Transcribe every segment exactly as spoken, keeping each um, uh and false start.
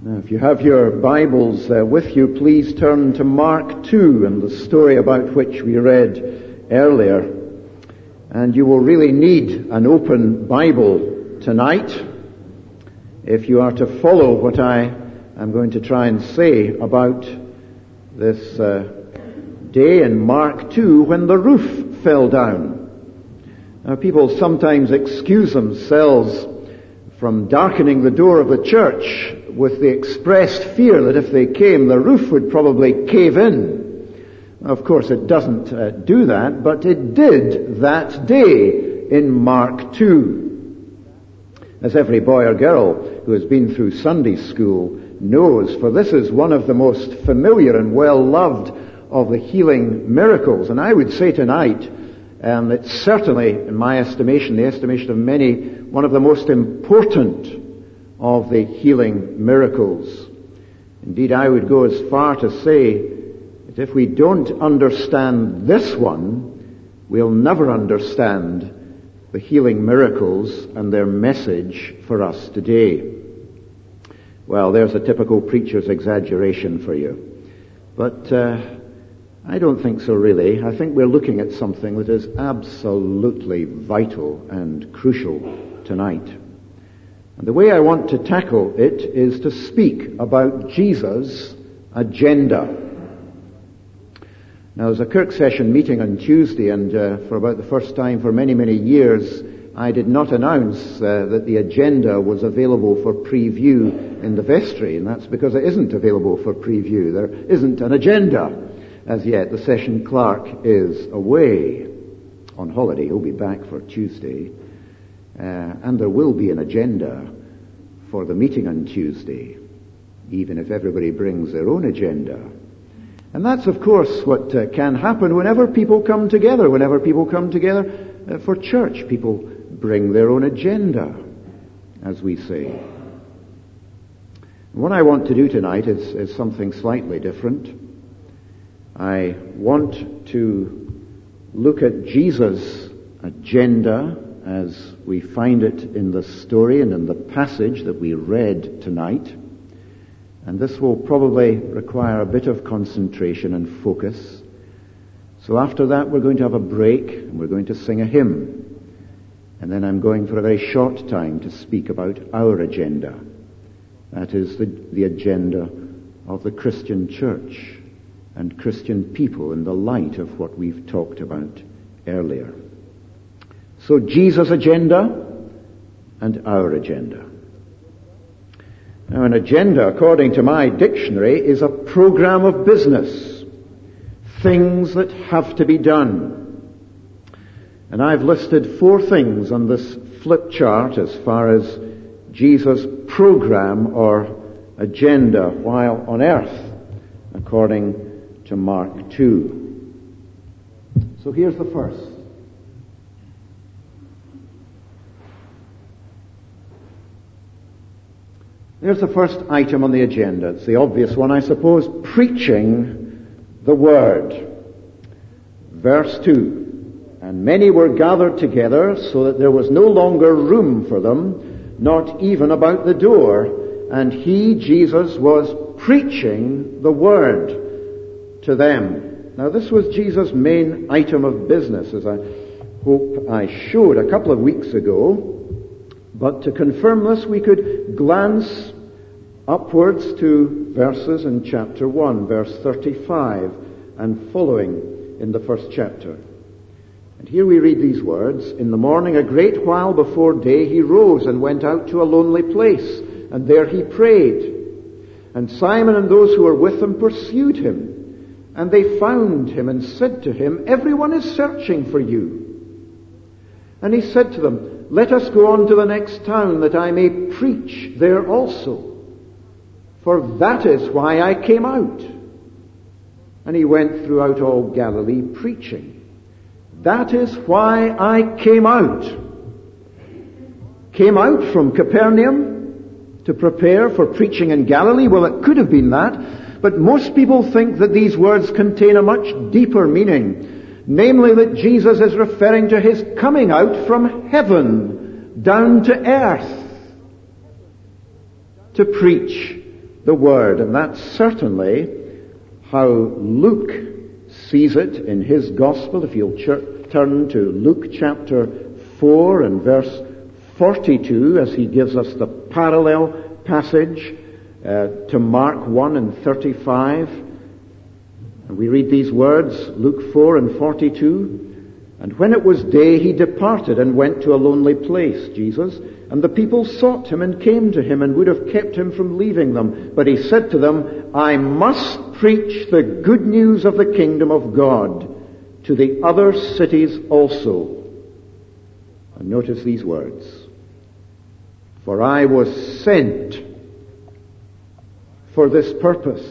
Now, if you have your Bibles uh, with you, please turn to Mark two and the story about which we read earlier. And you will really need an open Bible tonight if you are to follow what I am going to try and say about this uh, day in Mark two when the roof fell down. Now, people sometimes excuse themselves from darkening the door of the church with the expressed fear that if they came, the roof would probably cave in. Of course, it doesn't uh, do that, but it did that day in Mark two. As every boy or girl who has been through Sunday school knows, for this is one of the most familiar and well-loved of the healing miracles. And I would say tonight, um, it's certainly, in my estimation, the estimation of many, one of the most important of the healing miracles. Indeed, I would go as far to say that if we don't understand this one, we'll never understand the healing miracles and their message for us today. Well, there's a typical preacher's exaggeration for you. But uh, I don't think so really. I think we're looking at something that is absolutely vital and crucial tonight. And the way I want to tackle it is to speak about Jesus' agenda. Now, there was a Kirk session meeting on Tuesday, and uh, for about the first time for many, many years, I did not announce uh, that the agenda was available for preview in the vestry, and that's because it isn't available for preview. There isn't an agenda as yet. The session clerk is away on holiday. He'll be back for Tuesday. Uh, and there will be an agenda for the meeting on Tuesday, even if everybody brings their own agenda. And that's, of course, what uh, can happen whenever people come together. Whenever people come together uh, for church, people bring their own agenda, as we say. What I want to do tonight is, is something slightly different. I want to look at Jesus' agenda as we find it in the story and in the passage that we read tonight. And this will probably require a bit of concentration and focus. So after that, we're going to have a break, and we're going to sing a hymn. And then I'm going for a very short time to speak about our agenda. That is the, the agenda of the Christian church and Christian people in the light of what we've talked about earlier. So Jesus' agenda and our agenda. Now, an agenda, according to my dictionary, is a program of business. Things that have to be done. And I've listed four things on this flip chart as far as Jesus' program or agenda while on earth, according to Mark two. So here's the first. There's the first item on the agenda. It's the obvious one, I suppose. Preaching the Word. Verse two. And many were gathered together so that there was no longer room for them, not even about the door. And he, Jesus, was preaching the Word to them. Now, this was Jesus' main item of business, as I hope I showed a couple of weeks ago. But to confirm this, we could glance upwards to verses in chapter one, verse thirty-five, and following in the first chapter. And here we read these words, In the morning, a great while before day, he rose and went out to a lonely place, and there he prayed. And Simon and those who were with him pursued him, and they found him and said to him, Everyone is searching for you. And he said to them, Let us go on to the next town, that I may preach there also. For that is why I came out. And he went throughout all Galilee preaching. That is why I came out. Came out from Capernaum to prepare for preaching in Galilee? Well, it could have been that. But most people think that these words contain a much deeper meaning. Namely, that Jesus is referring to his coming out from heaven down to earth to preach the Word. And that's certainly how Luke sees it in his Gospel. If you'll ch- turn to Luke chapter four and verse forty-two, as he gives us the parallel passage uh, to Mark one and thirty-five. And we read these words, Luke four and forty-two. And when it was day, he departed and went to a lonely place, Jesus, and the people sought him and came to him and would have kept him from leaving them. But he said to them, I must preach the good news of the kingdom of God to the other cities also. And notice these words. For I was sent for this purpose.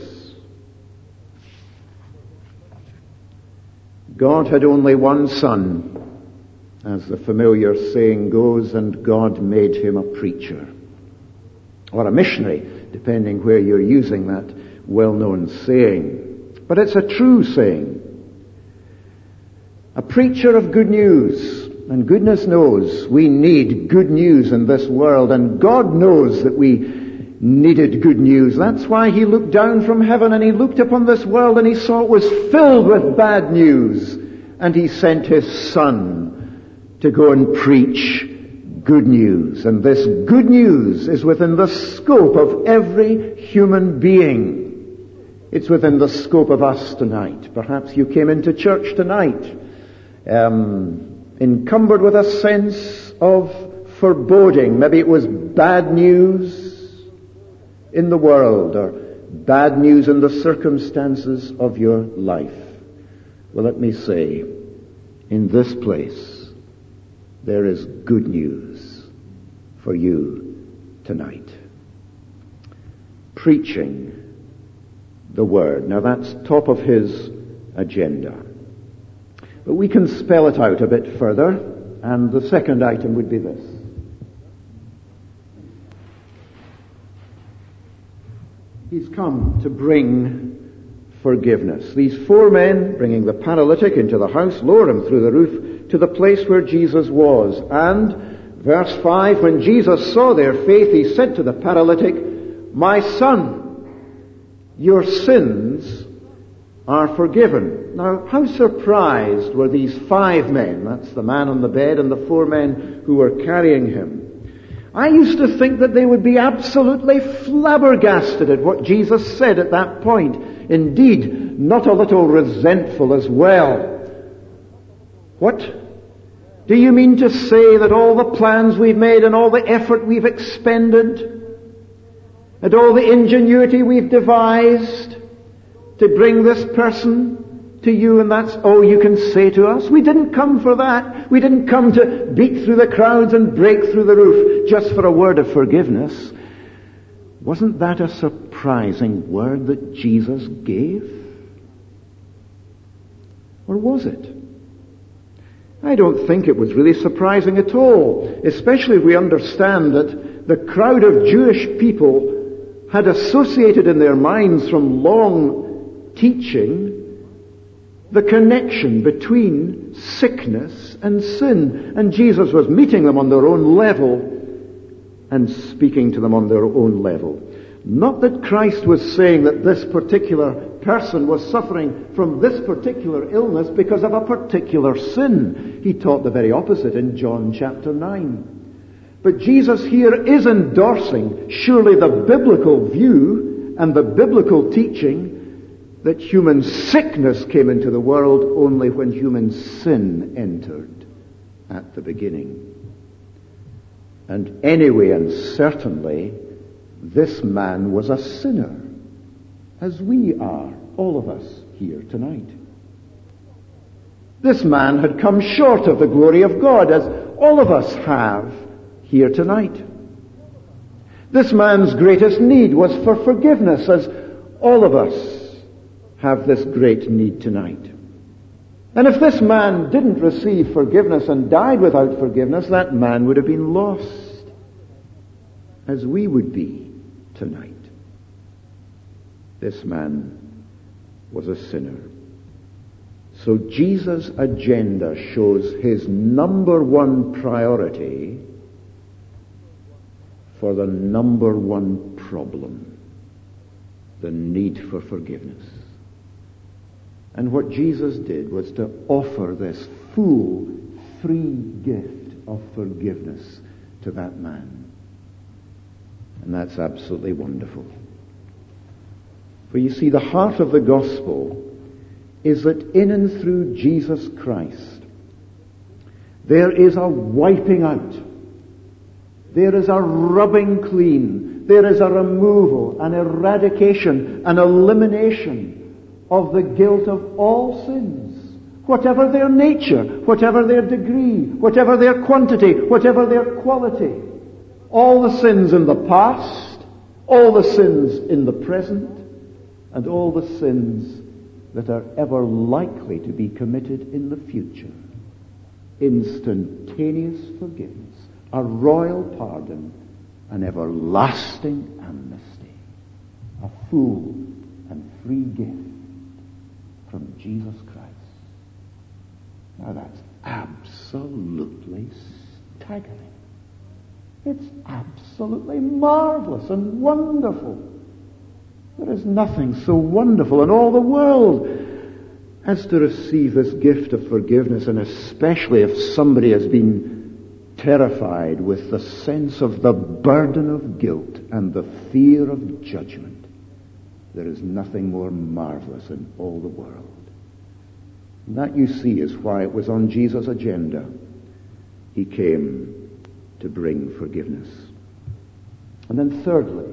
God had only one son, as the familiar saying goes, and God made him a preacher. Or a missionary, depending where you're using that well-known saying. But it's a true saying. A preacher of good news. And goodness knows we need good news in this world, and God knows that we needed good news. That's why he looked down from heaven and he looked upon this world and he saw it was filled with bad news, and he sent his Son to go and preach good news. And this good news is within the scope of every human being. It's within the scope of us tonight. Perhaps you came into church tonight um, encumbered with a sense of foreboding. Maybe it was bad news in the world, or bad news in the circumstances of your life. Well, let me say, in this place, there is good news for you tonight. Preaching the Word. Now that's top of his agenda. But we can spell it out a bit further, and the second item would be this. He's come to bring forgiveness. These four men, bringing the paralytic into the house, lower him through the roof to the place where Jesus was. And, verse five, when Jesus saw their faith, he said to the paralytic, My son, your sins are forgiven. Now, how surprised were these five men? That's the man on the bed and the four men who were carrying him. I used to think that they would be absolutely flabbergasted at what Jesus said at that point. Indeed, not a little resentful as well. What? Do you mean to say that all the plans we've made and all the effort we've expended and all the ingenuity we've devised to bring this person to you, and that's all you can say to us? We didn't come for that. We didn't come to beat through the crowds and break through the roof just for a word of forgiveness. Wasn't that a surprising word that Jesus gave? Or was it? I don't think it was really surprising at all, especially if we understand that the crowd of Jewish people had associated in their minds from long teaching the connection between sickness and sin. And Jesus was meeting them on their own level and speaking to them on their own level. Not that Christ was saying that this particular person was suffering from this particular illness because of a particular sin. He taught the very opposite in John chapter nine. But Jesus here is endorsing surely the biblical view and the biblical teaching that human sickness came into the world only when human sin entered at the beginning. And anyway, and certainly, this man was a sinner, as we are, all of us here tonight. This man had come short of the glory of God, as all of us have here tonight. This man's greatest need was for forgiveness, as all of us have this great need tonight. And if this man didn't receive forgiveness and died without forgiveness, that man would have been lost, as we would be tonight. This man was a sinner. So Jesus' agenda shows his number one priority for the number one problem. the need for forgiveness. And what Jesus did was to offer this full, free gift of forgiveness to that man. And that's absolutely wonderful. For you see, the heart of the gospel is that in and through Jesus Christ, there is a wiping out. There is a rubbing clean. There is a removal, an eradication, an elimination of the guilt of all sins, whatever their nature, whatever their degree, whatever their quantity, whatever their quality. All the sins in the past, all the sins in the present, and all the sins that are ever likely to be committed in the future. Instantaneous forgiveness, a royal pardon, an everlasting amnesty, a full and free gift from Jesus Christ. Now that's absolutely staggering. It's absolutely marvelous and wonderful. There is nothing so wonderful in all the world as to receive this gift of forgiveness, and especially if somebody has been terrified with the sense of the burden of guilt and the fear of judgment. There is nothing more marvelous in all the world. And that, you see, is why it was on Jesus' agenda. He came to bring forgiveness. And then thirdly,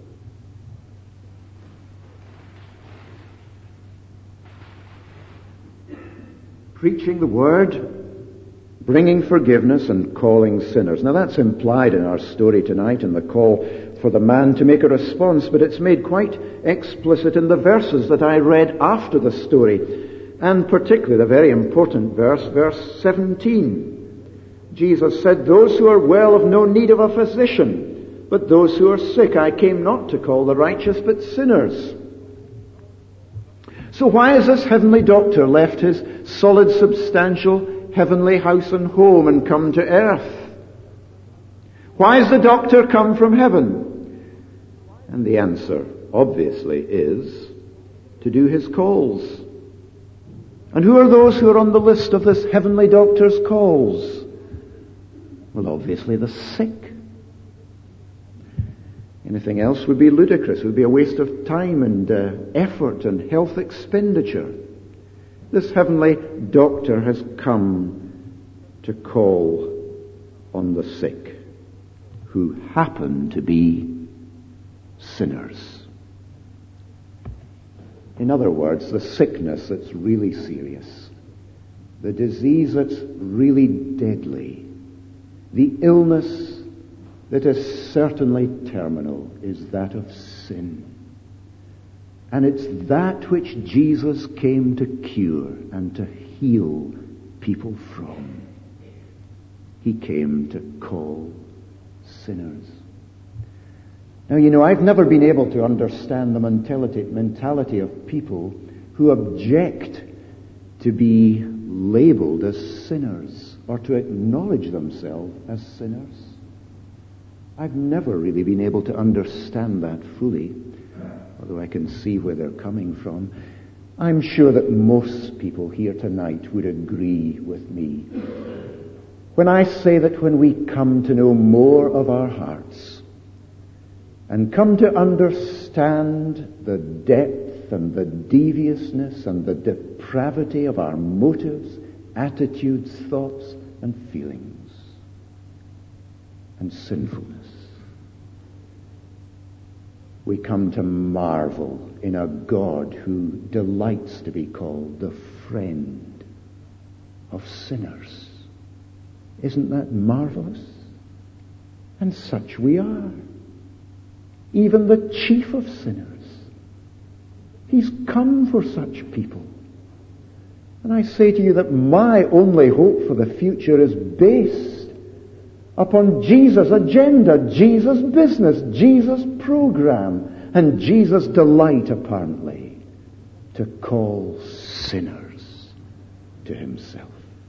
preaching the word, bringing forgiveness, and calling sinners. Now that's implied in our story tonight in the call for the man to make a response, but it's made quite explicit in the verses that I read after the story, and particularly the very important verse, verse seventeen. Jesus said, "Those who are well have no need of a physician, but those who are sick. I came not to call the righteous, but sinners." So why has this heavenly doctor left his solid, substantial, heavenly house and home and come to earth? Why has the doctor come from heaven? And the answer, obviously, is to do his calls. And who are those who are on the list of this heavenly doctor's calls? Well, obviously the sick. Anything else would be ludicrous. It would be a waste of time and uh, effort and health expenditure. This heavenly doctor has come to call on the sick, who happen to be sinners. In other words, the sickness that's really serious, the disease that's really deadly, the illness that is certainly terminal is that of sin. And it's that which Jesus came to cure and to heal people from. He came to call sinners. Now, you know, I've never been able to understand the mentality, mentality of people who object to be labeled as sinners or to acknowledge themselves as sinners. I've never really been able to understand that fully, although I can see where they're coming from. I'm sure that most people here tonight would agree with me when I say that when we come to know more of our hearts and come to understand the depth and the deviousness and the depravity of our motives, attitudes, thoughts, and feelings, and sinfulness, we come to marvel in a God who delights to be called the friend of sinners. Isn't that marvelous? And such we are. Even the chief of sinners. He's come for such people. And I say to you that my only hope for the future is based upon Jesus' agenda, Jesus' business, Jesus' program, and Jesus' delight, apparently, to call sinners to himself.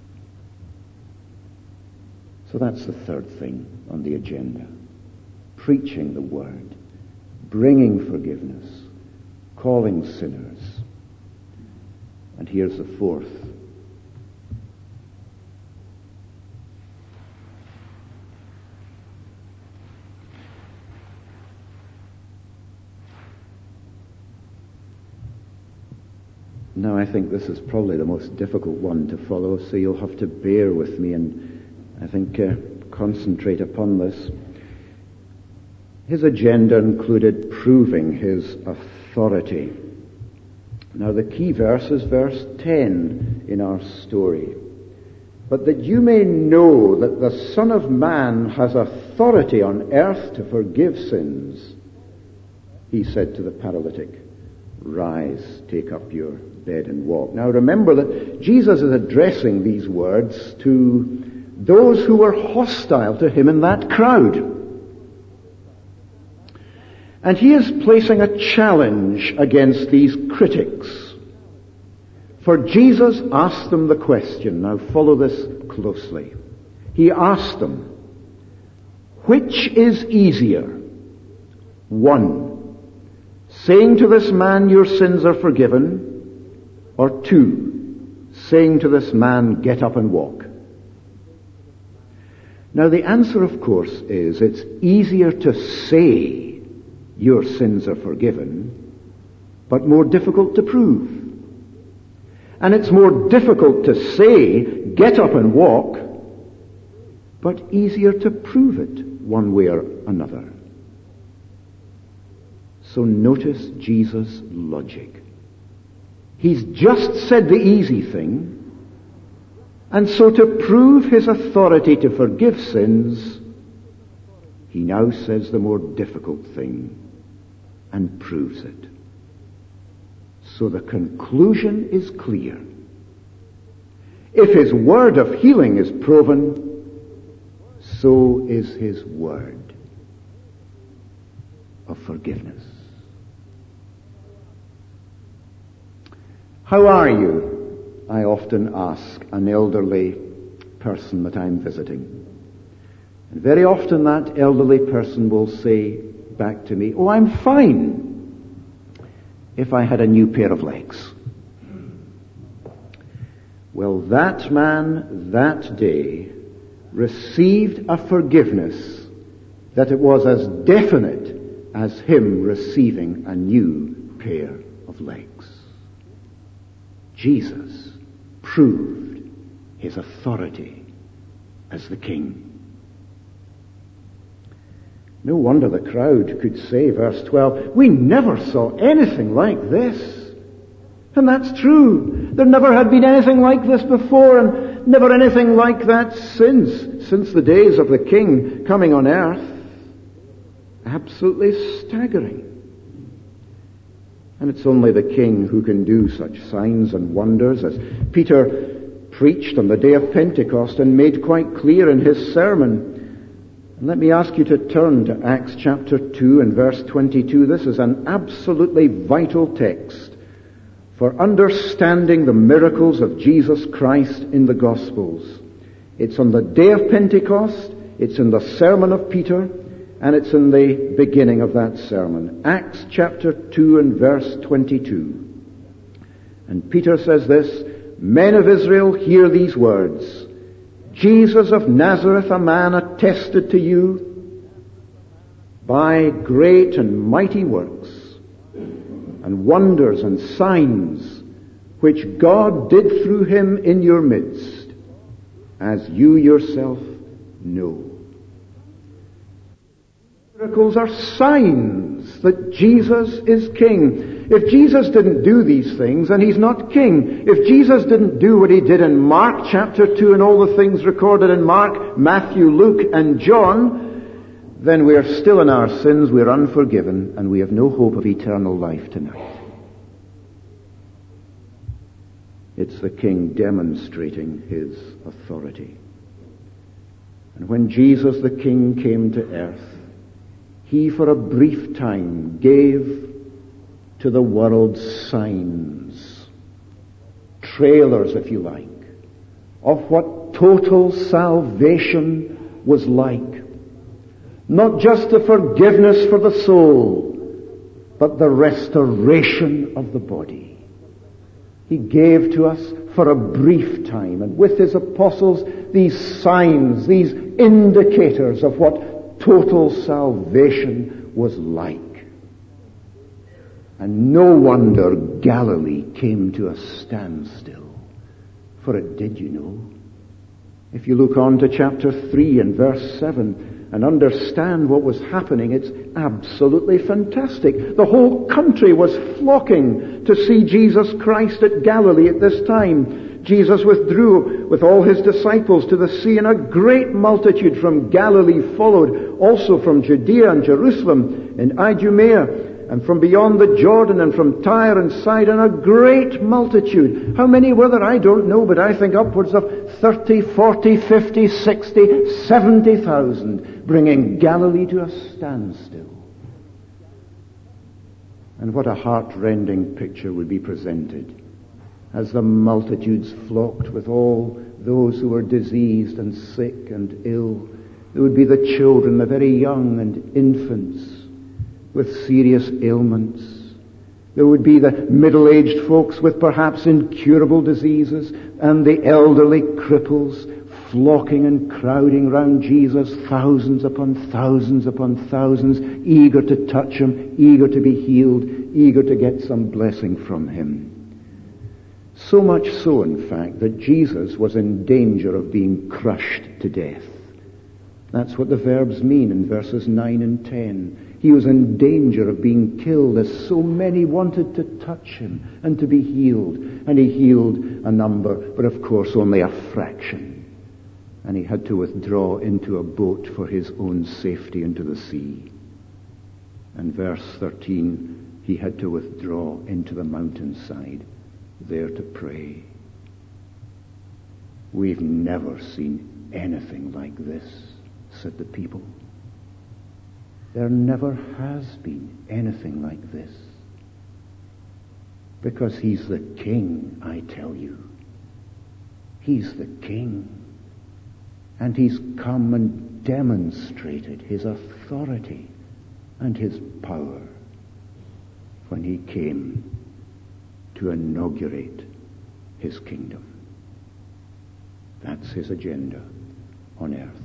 So that's the third thing on the agenda. Preaching the word, bringing forgiveness, calling sinners. And here's the fourth. Now, I think this is probably the most difficult one to follow, so you'll have to bear with me and, I think, uh, concentrate upon this. His agenda included proving his authority. Now, the key verse is verse ten in our story. But that you may know that the Son of Man has authority on earth to forgive sins, he said to the paralytic, rise, take up your bed and walk. Now remember that Jesus is addressing these words to those who were hostile to him in that crowd. And he is placing a challenge against these critics. For Jesus asked them the question, now follow this closely. He asked them, which is easier? One, saying to this man, your sins are forgiven, or two, saying to this man, get up and walk. Now the answer, of course, is it's easier to say your sins are forgiven, but more difficult to prove. And it's more difficult to say, get up and walk, but easier to prove it one way or another. So notice Jesus' logic. He's just said the easy thing, and so to prove his authority to forgive sins, he now says the more difficult thing and proves it. So the conclusion is clear. If his word of healing is proven, so is his word of forgiveness. How are you? I often ask an elderly person that I'm visiting. And very often that elderly person will say back to me, oh, I'm fine if I had a new pair of legs. Well, that man that day received a forgiveness that it was as definite as him receiving a new pair of legs. Jesus proved his authority as the king. No wonder the crowd could say, verse twelve, we never saw anything like this. And that's true. There never had been anything like this before, and never anything like that since, since the days of the king coming on earth. Absolutely staggering. And it's only the king who can do such signs and wonders, as Peter preached on the day of Pentecost and made quite clear in his sermon. And let me ask you to turn to Acts chapter two and verse twenty-two. This is an absolutely vital text for understanding the miracles of Jesus Christ in the Gospels. It's on the day of Pentecost, it's in the sermon of Peter, and it's in the beginning of that sermon. Acts chapter two and verse twenty-two. And Peter says this, men of Israel, hear these words. Jesus of Nazareth, a man attested to you by great and mighty works and wonders and signs which God did through him in your midst, as you yourself know. Miracles are signs that Jesus is king. If Jesus didn't do these things, then he's not king. If Jesus didn't do what he did in Mark chapter two and all the things recorded in Mark, Matthew, Luke, and John, then we are still in our sins, we are unforgiven, and we have no hope of eternal life tonight. It's the king demonstrating his authority. And when Jesus the king came to earth, he for a brief time gave to the world signs, trailers if you like, of what total salvation was like. Not just the forgiveness for the soul, but the restoration of the body. He gave to us for a brief time, and with his apostles, these signs, these indicators of what total salvation was like. And no wonder Galilee came to a standstill, for it did, you know. If you look on to chapter three and verse seven and understand what was happening, it's absolutely fantastic. The whole country was flocking to see Jesus Christ at Galilee at this time. Jesus withdrew with all his disciples to the sea, and a great multitude from Galilee followed, also from Judea and Jerusalem and Idumea, and from beyond the Jordan, and from Tyre and Sidon, a great multitude. How many were there? I don't know, but I think upwards of thirty, forty, fifty, sixty, seventy thousand, bringing Galilee to a standstill. And what a heart-rending picture would be presented as the multitudes flocked with all those who were diseased and sick and ill. There would be the children, the very young, and infants with serious ailments. There would be the middle-aged folks with perhaps incurable diseases, and the elderly cripples flocking and crowding round Jesus, thousands upon thousands upon thousands, eager to touch him, eager to be healed, eager to get some blessing from him. So much so, in fact, that Jesus was in danger of being crushed to death. That's what the verbs mean in verses nine and ten. He was in danger of being killed as so many wanted to touch him and to be healed. And he healed a number, but of course only a fraction. And he had to withdraw into a boat for his own safety into the sea. And verse thirteen, he had to withdraw into the mountainside there to pray. We've never seen anything like this, said the people. There never has been anything like this. Because he's the king, I tell you. He's the king. And he's come and demonstrated his authority and his power when he came to inaugurate his kingdom. That's his agenda on earth.